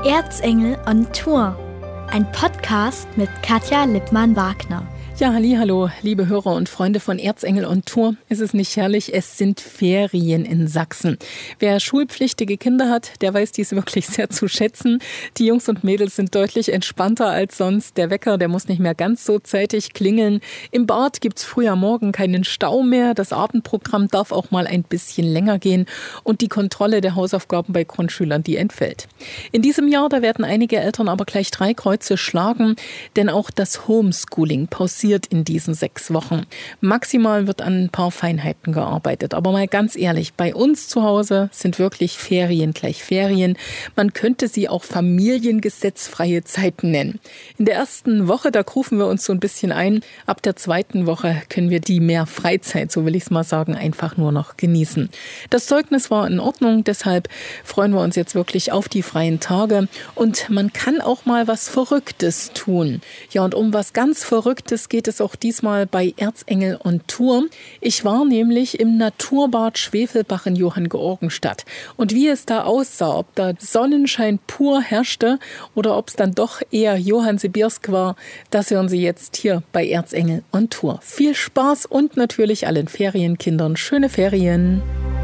Erzengel on Tour, ein Podcast mit Katja Lippmann-Wagner. Ja, hallo, liebe Hörer und Freunde von Erzengel on Tour. Ist es nicht herrlich? Es sind Ferien in Sachsen. Wer schulpflichtige Kinder hat, der weiß dies wirklich sehr zu schätzen. Die Jungs und Mädels sind deutlich entspannter als sonst. Der Wecker, der muss nicht mehr ganz so zeitig klingeln. Im Bad gibt's früh am Morgen keinen Stau mehr. Das Abendprogramm darf auch mal ein bisschen länger gehen. Und die Kontrolle der Hausaufgaben bei Grundschülern, die entfällt. In diesem Jahr, da werden einige Eltern aber gleich 3 Kreuze schlagen, denn auch das Homeschooling pausiert in diesen 6 Wochen. Maximal wird an ein paar Feinheiten gearbeitet. Aber mal ganz ehrlich, bei uns zu Hause sind wirklich Ferien gleich Ferien. Man könnte sie auch familiengesetzfreie Zeiten nennen. In der ersten Woche, da rufen wir uns so ein bisschen ein. Ab der zweiten Woche können wir die mehr Freizeit, so will ich es mal sagen, einfach nur noch genießen. Das Zeugnis war in Ordnung, deshalb freuen wir uns jetzt wirklich auf die freien Tage. Und man kann auch mal was Verrücktes tun. Ja, und um was ganz Verrücktes geht es auch diesmal bei Erzengel on Tour. Ich war nämlich im Naturbad Schwefelbach in Johanngeorgenstadt. Und wie es da aussah, ob da Sonnenschein pur herrschte oder ob es dann doch eher Johann-Sibirsk war, das hören Sie jetzt hier bei Erzengel on Tour. Viel Spaß und natürlich allen Ferienkindern schöne Ferien.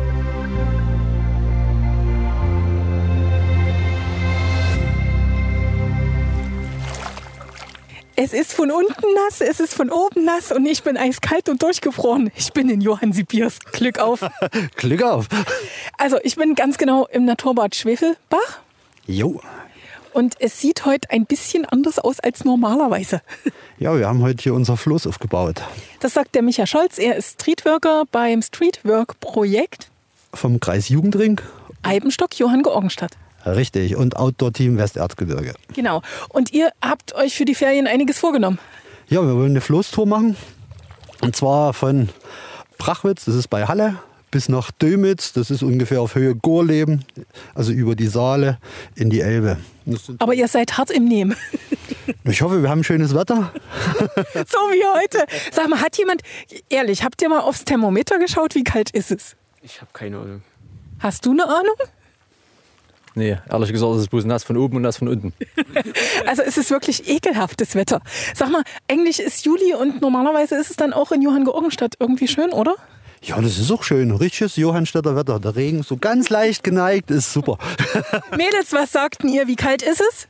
Es ist von unten nass, es ist von oben nass und ich bin eiskalt und durchgefroren. Ich bin in Johann-Sibirsk. Glück auf. Glück auf. Also ich bin ganz genau im Naturbad Schwefelbach. Jo. Und es sieht heute ein bisschen anders aus als normalerweise. Ja, wir haben heute hier unser Floß aufgebaut. Das sagt der Micha Scholz. Er ist Streetworker beim Streetwork-Projekt Vom Kreis Jugendring. Eibenstock, Johanngeorgenstadt. Richtig. Und Outdoor-Team Westerzgebirge. Genau. Und ihr habt euch für die Ferien einiges vorgenommen. Ja, wir wollen eine Floßtour machen. Und zwar von Brachwitz, das ist bei Halle, bis nach Dömitz, das ist ungefähr auf Höhe Gorleben, also über die Saale in die Elbe. Aber ihr seid hart im Nehmen. Ich hoffe, wir haben schönes Wetter. So wie heute. Sag mal, hat jemand, ehrlich, habt ihr mal aufs Thermometer geschaut? Wie kalt ist es? Ich habe keine Ahnung. Hast du eine Ahnung? Nee, ehrlich gesagt, es ist bloß nass von oben und nass von unten. Also es ist wirklich ekelhaftes Wetter. Sag mal, eigentlich ist Juli und normalerweise ist es dann auch in Johanngeorgenstadt irgendwie schön, oder? Ja, das ist auch schön. Richtiges Johannstädter Wetter. Der Regen so ganz leicht geneigt, ist super. Mädels, was sagten ihr? Wie kalt ist es?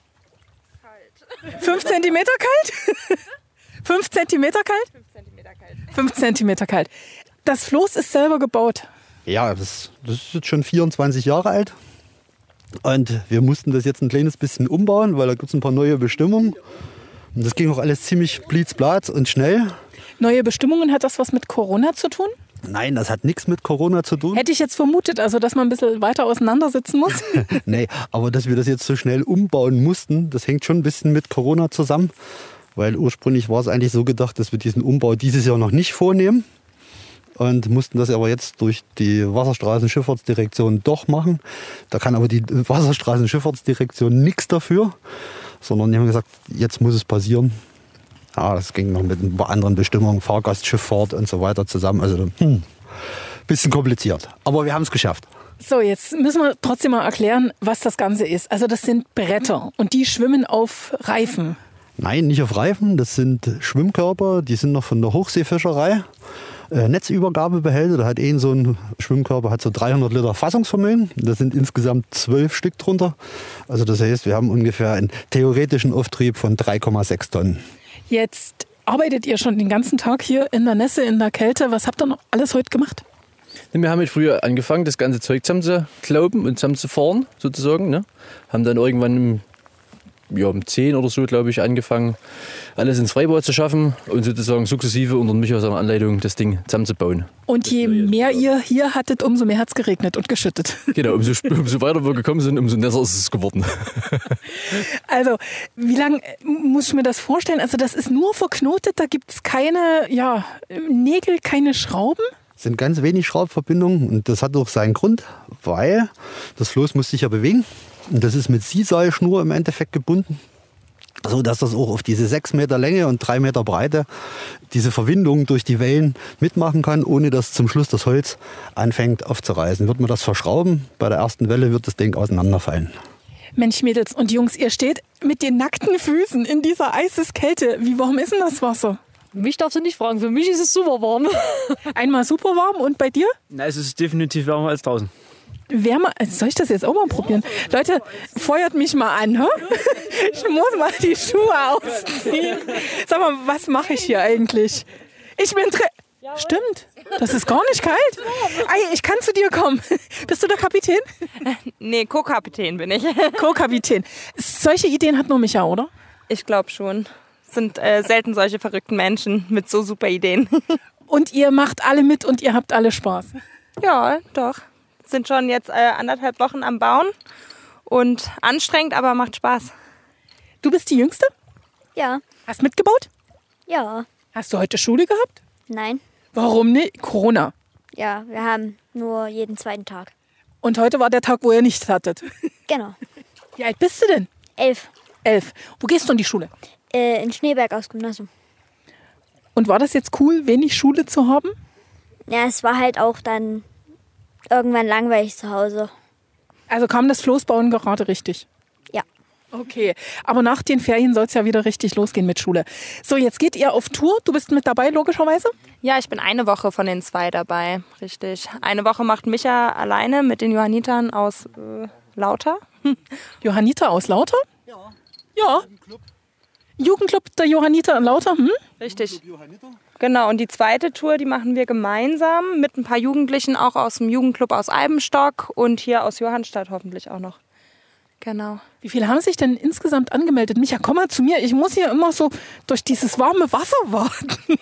Kalt. 5 Zentimeter kalt? 5 Zentimeter kalt? 5 Zentimeter kalt. 5 Zentimeter kalt. Das Floß ist selber gebaut. Ja, das ist jetzt schon 24 Jahre alt. Und wir mussten das jetzt ein kleines bisschen umbauen, weil da gibt es ein paar neue Bestimmungen. Und das ging auch alles ziemlich blitzblatz und schnell. Neue Bestimmungen, hat das was mit Corona zu tun? Nein, das hat nichts mit Corona zu tun. Hätte ich jetzt vermutet, also dass man ein bisschen weiter auseinandersitzen muss. Nee, aber dass wir das jetzt so schnell umbauen mussten, das hängt schon ein bisschen mit Corona zusammen. Weil ursprünglich war es eigentlich so gedacht, dass wir diesen Umbau dieses Jahr noch nicht vornehmen. Und mussten das aber jetzt durch die Wasserstraßenschifffahrtsdirektion doch machen. Da kann aber die Wasserstraßenschifffahrtsdirektion nichts dafür, sondern die haben gesagt, jetzt muss es passieren. Ja, das ging noch mit ein paar anderen Bestimmungen, Fahrgastschifffahrt und so weiter zusammen. Also bisschen kompliziert, aber wir haben es geschafft. So, jetzt müssen wir trotzdem mal erklären, was das Ganze ist. Also das sind Bretter und die schwimmen auf Reifen. Nein, nicht auf Reifen, das sind Schwimmkörper, die sind noch von der Hochseefischerei. Netzübergabebehälter, da hat so ein Schwimmkörper hat so 300 Liter Fassungsvermögen. Da sind insgesamt 12 Stück drunter. Also das heißt, wir haben ungefähr einen theoretischen Auftrieb von 3,6 Tonnen. Jetzt arbeitet ihr schon den ganzen Tag hier in der Nässe, in der Kälte. Was habt ihr noch alles heute gemacht? Wir haben heute früher angefangen, das ganze Zeug zusammenzuklauben und zusammenzufahren, sozusagen. Ne? Haben dann irgendwann um 10 oder so, glaube ich, angefangen, alles ins Freibad zu schaffen und sozusagen sukzessive unter Micha seiner Anleitung das Ding zusammenzubauen. Und je mehr ihr hier hattet, umso mehr hat es geregnet und geschüttet. Genau, umso weiter wir gekommen sind, umso nässer ist es geworden. Also, wie lange muss ich mir das vorstellen? Also das ist nur verknotet, da gibt es keine Nägel, keine Schrauben? Es sind ganz wenig Schraubverbindungen und das hat auch seinen Grund, weil das Floß muss sich ja bewegen. Und das ist mit Sisal-Schnur im Endeffekt gebunden, so dass das auch auf diese 6 Meter Länge und 3 Meter Breite diese Verwindung durch die Wellen mitmachen kann, ohne dass zum Schluss das Holz anfängt aufzureißen. Wird man das verschrauben, bei der ersten Welle wird das Ding auseinanderfallen. Mensch, Mädels und Jungs, ihr steht mit den nackten Füßen in dieser Eiseskälte. Wie warm ist denn das Wasser? Mich darfst du nicht fragen, für mich ist es super warm. Einmal super warm und bei dir? Na, es ist definitiv wärmer als draußen. Wärmer? Soll ich das jetzt auch mal probieren? Leute, feuert mich mal an, hä? Ich muss mal die Schuhe ausziehen. Sag mal, was mache ich hier eigentlich? Ich bin Stimmt, das ist gar nicht kalt. Ei, ich kann zu dir kommen. Bist du der Kapitän? Nee, Co-Kapitän bin ich. Co-Kapitän. Solche Ideen hat nur Micha, oder? Ich glaube schon. Es sind selten solche verrückten Menschen mit so super Ideen. Und ihr macht alle mit und ihr habt alle Spaß. Ja, doch. Sind schon jetzt 1,5 Wochen am Bauen und anstrengend, aber macht Spaß. Du bist die Jüngste? Ja. Hast mitgebaut? Ja. Hast du heute Schule gehabt? Nein. Warum nicht? Corona. Ja, wir haben nur jeden zweiten Tag. Und heute war der Tag, wo ihr nicht hattet. Genau. Wie alt bist du denn? 11. 11. Wo gehst du in die Schule? In Schneeberg aufs Gymnasium. Und war das jetzt cool, wenig Schule zu haben? Ja, es war halt auch dann irgendwann langweilig zu Hause. Also kam das Floßbauen gerade richtig? Ja. Okay, aber nach den Ferien soll es ja wieder richtig losgehen mit Schule. So, jetzt geht ihr auf Tour. Du bist mit dabei, logischerweise? Ja, ich bin eine Woche von den 2 dabei, richtig. Eine Woche macht Micha alleine mit den Johannitern aus Lauter. Johanniter aus Lauter? Ja. Jugendclub der Johanniter in Lauter? Richtig. Genau, und die zweite Tour, die machen wir gemeinsam mit ein paar Jugendlichen, auch aus dem Jugendclub aus Eibenstock und hier aus Johannstadt hoffentlich auch noch. Genau. Wie viele haben sich denn insgesamt angemeldet? Micha, komm mal zu mir. Ich muss hier immer so durch dieses warme Wasser warten.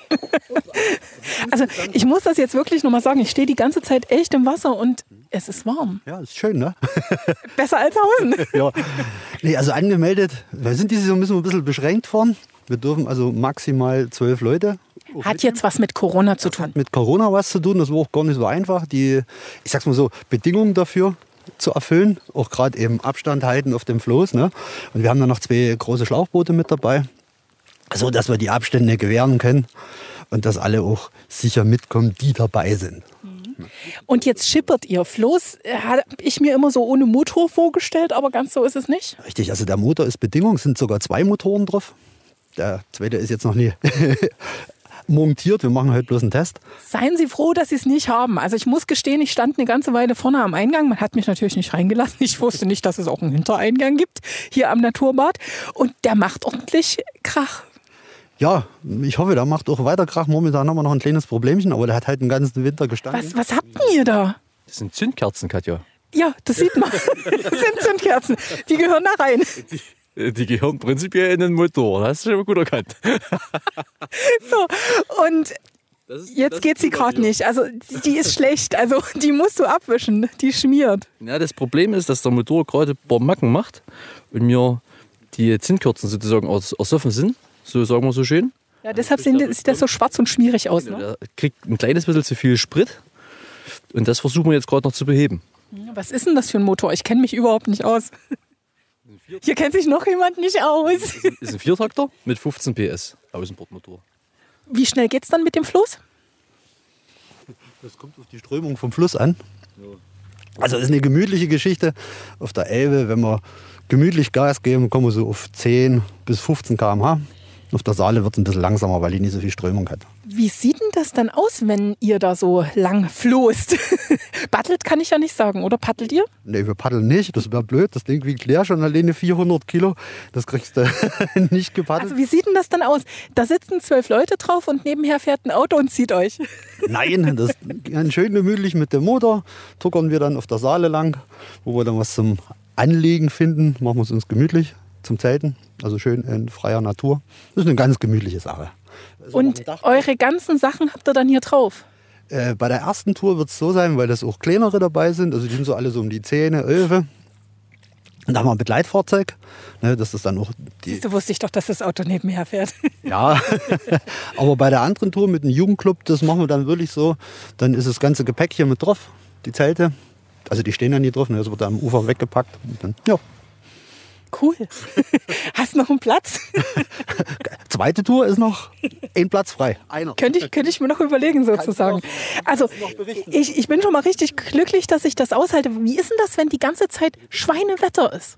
Also ich muss das jetzt wirklich nochmal sagen. Ich stehe die ganze Zeit echt im Wasser und es ist warm. Ja, ist schön, ne? Besser als Hausen. Ja. Nee, also angemeldet, wir sind dieses Jahr ein bisschen beschränkt worden. Wir dürfen also maximal 12 Leute. Hat jetzt was mit Corona zu tun? Hat mit Corona was zu tun. Das war auch gar nicht so einfach. Die, ich sag's mal so, Bedingungen dafür zu erfüllen. Auch gerade eben Abstand halten auf dem Floß. Ne? Und wir haben dann noch 2 große Schlauchboote mit dabei. So, dass wir die Abstände gewähren können. Und dass alle auch sicher mitkommen, die dabei sind. Und jetzt schippert ihr. Floß habe ich mir immer so ohne Motor vorgestellt, aber ganz so ist es nicht. Richtig, also der Motor ist Bedingung, sind sogar 2 Motoren drauf. Der zweite ist jetzt noch nie montiert, wir machen heute bloß einen Test. Seien Sie froh, dass Sie es nicht haben. Also ich muss gestehen, ich stand eine ganze Weile vorne am Eingang. Man hat mich natürlich nicht reingelassen. Ich wusste nicht, dass es auch einen Hintereingang gibt, hier am Naturbad. Und der macht ordentlich Krach. Ja, ich hoffe, der macht auch weiter Krach. Momentan haben wir noch ein kleines Problemchen, aber der hat halt den ganzen Winter gestanden. Was habt ihr da? Das sind Zündkerzen, Katja. Ja, das sieht man. Das sind Zündkerzen. Die gehören da rein. Die gehören prinzipiell in den Motor. Das hast du schon mal gut erkannt. So, und jetzt geht sie gerade nicht. Also die ist schlecht. Also die musst du abwischen. Die schmiert. Ja, das Problem ist, dass der Motor gerade ein paar Macken macht und mir die Zündkerzen sozusagen ersoffen sind. So sagen wir so schön. Ja, deshalb sieht das so schwarz und schmierig aus. Ne? Der kriegt ein kleines bisschen zu viel Sprit. Und das versuchen wir jetzt gerade noch zu beheben. Was ist denn das für ein Motor? Ich kenne mich überhaupt nicht aus. Hier kennt sich noch jemand nicht aus. Das ist ein Viertakter mit 15 PS Außenbordmotor. Wie schnell geht's dann mit dem Floß? Das kommt auf die Strömung vom Fluss an. Also ist eine gemütliche Geschichte. Auf der Elbe, wenn wir gemütlich Gas geben, kommen wir so auf 10 bis 15 km/h. Auf der Saale wird es ein bisschen langsamer, weil die nicht so viel Strömung hat. Wie sieht denn das dann aus, wenn ihr da so lang floßt? Paddelt kann ich ja nicht sagen, oder paddelt ihr? Nee, wir paddeln nicht, das wäre blöd. Das Ding wiegt leer schon alleine 400 Kilo. Das kriegst du nicht gepaddelt. Also wie sieht denn das dann aus? Da sitzen 12 Leute drauf und nebenher fährt ein Auto und zieht euch. Nein, das ist ganz schön gemütlich mit dem Motor. Tuckern wir dann auf der Saale lang, wo wir dann was zum Anlegen finden. Machen wir es uns gemütlich zum Zelten. Also schön in freier Natur. Das ist eine ganz gemütliche Sache. Und eure ganzen Sachen habt ihr dann hier drauf? Bei der ersten Tour wird es so sein, weil das auch kleinere dabei sind. Also die sind so alle so um die 10, 11. Und da haben wir ein Begleitfahrzeug. Ne, das ist dann auch Siehst du, wusste ich doch, dass das Auto nebenher fährt. Ja, aber bei der anderen Tour mit dem Jugendclub, das machen wir dann wirklich so. Dann ist das ganze Gepäck hier mit drauf, die Zelte. Also die stehen ja nie drauf, ne, das wird am Ufer weggepackt. Und dann, ja. Cool. Hast du noch einen Platz? Zweite Tour ist noch ein Platz frei. Einer. Könnte ich mir noch überlegen, sozusagen. Also, ich bin schon mal richtig glücklich, dass ich das aushalte. Wie ist denn das, wenn die ganze Zeit Schweinewetter ist?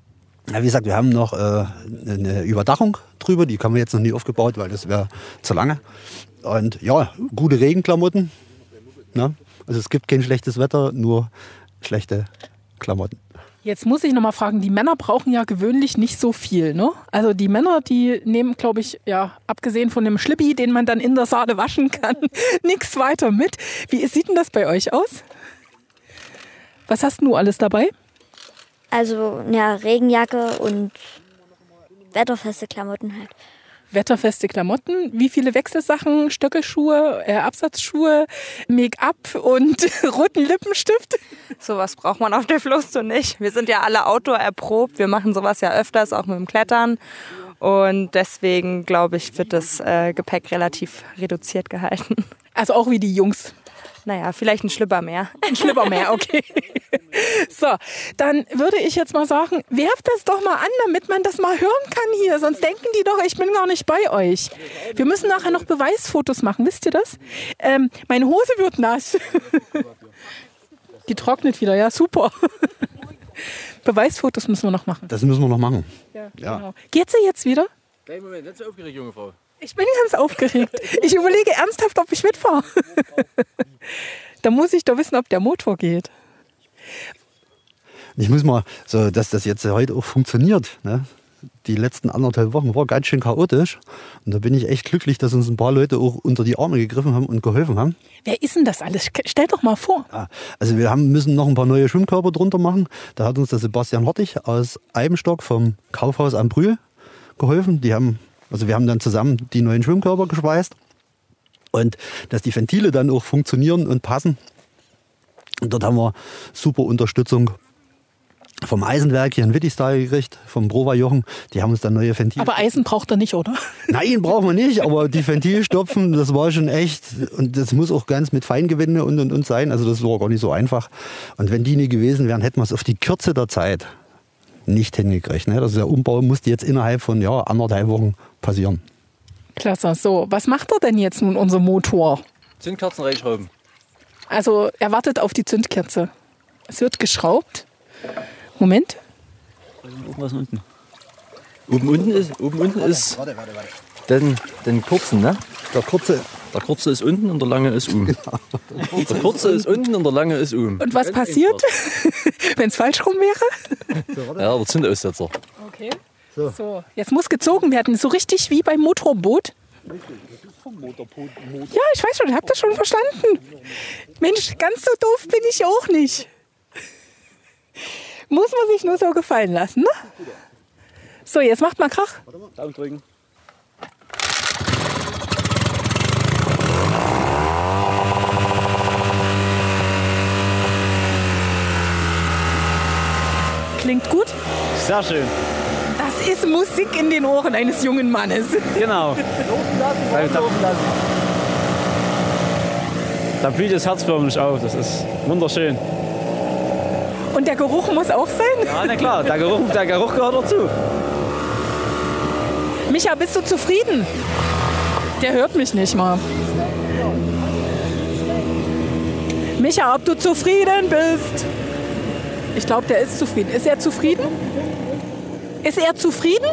Ja, wie gesagt, wir haben noch eine Überdachung drüber, die haben wir jetzt noch nie aufgebaut, weil das wäre zu lange. Und ja, gute Regenklamotten. Ne? Also es gibt kein schlechtes Wetter, nur schlechte Klamotten. Jetzt muss ich noch mal fragen, die Männer brauchen ja gewöhnlich nicht so viel, ne? Also die Männer, die nehmen, glaube ich, ja, abgesehen von dem Schlippi, den man dann in der Saale waschen kann, nichts weiter mit. Wie sieht denn das bei euch aus? Was hast du alles dabei? Also ja, Regenjacke und wetterfeste Klamotten halt. Wetterfeste Klamotten, wie viele Wechselsachen, Stöckelschuhe, Absatzschuhe, Make-up und roten Lippenstift? Sowas braucht man auf der Flusstour nicht. Wir sind ja alle Outdoor erprobt. Wir machen sowas ja öfters, auch mit dem Klettern. Und deswegen, glaube ich, wird das Gepäck relativ reduziert gehalten. Also auch wie die Jungs. Naja, vielleicht ein Schlipper mehr. Ein Schlipper mehr, okay. So, dann würde ich jetzt mal sagen, werft das doch mal an, damit man das mal hören kann hier. Sonst denken die doch, ich bin gar nicht bei euch. Wir müssen nachher noch Beweisfotos machen, wisst ihr das? Meine Hose wird nass. Die trocknet wieder, ja super. Beweisfotos müssen wir noch machen. Das müssen wir noch machen. Ja. Genau. Geht sie jetzt wieder? Kleinen Moment, nicht so aufgeregt, junge Frau. Ich bin ganz aufgeregt. Ich überlege ernsthaft, ob ich mitfahre. Da muss ich doch wissen, ob der Motor geht. Ich muss mal, so, dass das jetzt heute auch funktioniert. Ne? Die letzten 1,5 Wochen war ganz schön chaotisch. Und da bin ich echt glücklich, dass uns ein paar Leute auch unter die Arme gegriffen haben und geholfen haben. Wer ist denn das alles? Stell doch mal vor. Ja, also wir müssen noch ein paar neue Schwimmkörper drunter machen. Da hat uns der Sebastian Hortig aus Eibenstock vom Kaufhaus am Brühl geholfen. Wir haben dann zusammen die neuen Schwimmkörper geschweißt. Und dass die Ventile dann auch funktionieren und passen. Und dort haben wir super Unterstützung vom Eisenwerk hier in Wittistal gekriegt, vom Brova-Jochen. Die haben uns dann neue Ventile. Aber Eisen braucht er nicht, oder? Nein, brauchen wir nicht, aber die Ventilstopfen, das war schon echt. Und das muss auch ganz mit Feingewinde und sein. Also das war gar nicht so einfach. Und wenn die nie gewesen wären, hätten wir es auf die Kürze der Zeit nicht hingekriegt. Ne? Also der Umbau musste jetzt innerhalb von 1,5 Wochen passieren. Klasse. So, was macht er denn jetzt nun, unser Motor? Zündkerzen reinschrauben. Also er wartet auf die Zündkerze. Es wird geschraubt. Moment. Was unten? Oben unten ist den kurzen, ne? Der kurze ist unten und der lange ist oben. Genau. Der kurze ist unten und der lange ist oben. Und was passiert, wenn es falsch rum wäre? Ja, der Zündaussetzer. Okay. So, jetzt muss gezogen werden, so richtig wie beim Motorboot. Ja, ich weiß schon, ich habe das schon verstanden. Mensch, ganz so doof bin ich auch nicht. Muss man sich nur so gefallen lassen, ne? So, jetzt macht mal Krach. Daumen drücken. Klingt gut? Sehr schön. Das ist Musik in den Ohren eines jungen Mannes. Genau. Da blüht das Herz förmlich auf. Das ist wunderschön. Und der Geruch muss auch sein? Ja, na klar, der Geruch gehört dazu. Micha, bist du zufrieden? Der hört mich nicht mal. Micha, ob du zufrieden bist? Ich glaube, der ist zufrieden. Ist er zufrieden? Ist er zufrieden?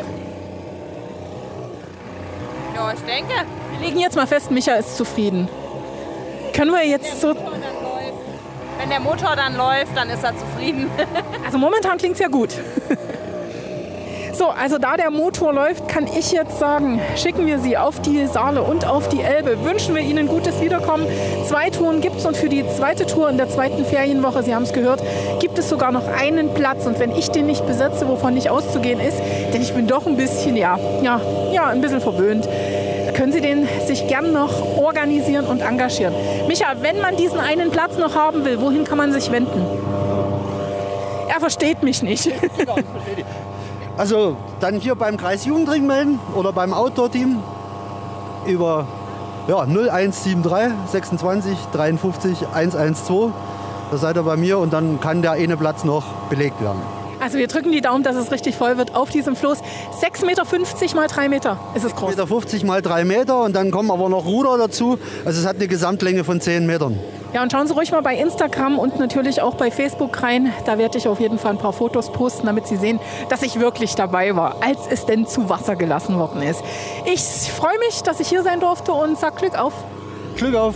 Ja, ich denke. Wir legen jetzt mal fest, Micha ist zufrieden. Können wir jetzt so... Wenn der Motor dann läuft, dann ist er zufrieden. Also momentan klingt es ja gut. So, also da der Motor läuft, kann ich jetzt sagen, schicken wir Sie auf die Saale und auf die Elbe. Wünschen wir Ihnen gutes Wiederkommen. 2 Touren gibt es und für die zweite Tour in der 2. Ferienwoche, Sie haben es gehört, gibt es sogar noch einen Platz. Und wenn ich den nicht besetze, wovon nicht auszugehen ist, denn ich bin doch ein bisschen, ein bisschen verwöhnt, können Sie den sich gern noch organisieren und engagieren. Micha, wenn man diesen einen Platz noch haben will, wohin kann man sich wenden? Er versteht mich nicht. Also dann hier beim Kreisjugendring melden oder beim Outdoor-Team über 0173 26 53 112. Da seid ihr bei mir und dann kann der eine Platz noch belegt werden. Also wir drücken die Daumen, dass es richtig voll wird auf diesem Floß. 6,50 Meter mal 3 Meter ist es groß. 6,50 Meter mal 3 Meter und dann kommen aber noch Ruder dazu. Also es hat eine Gesamtlänge von 10 Metern. Ja, und schauen Sie ruhig mal bei Instagram und natürlich auch bei Facebook rein. Da werde ich auf jeden Fall ein paar Fotos posten, damit Sie sehen, dass ich wirklich dabei war, als es denn zu Wasser gelassen worden ist. Ich freue mich, dass ich hier sein durfte und sage Glück auf. Glück auf!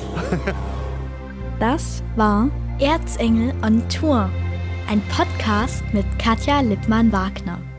Das war Erzengel on Tour, ein Podcast mit Katja Lippmann-Wagner.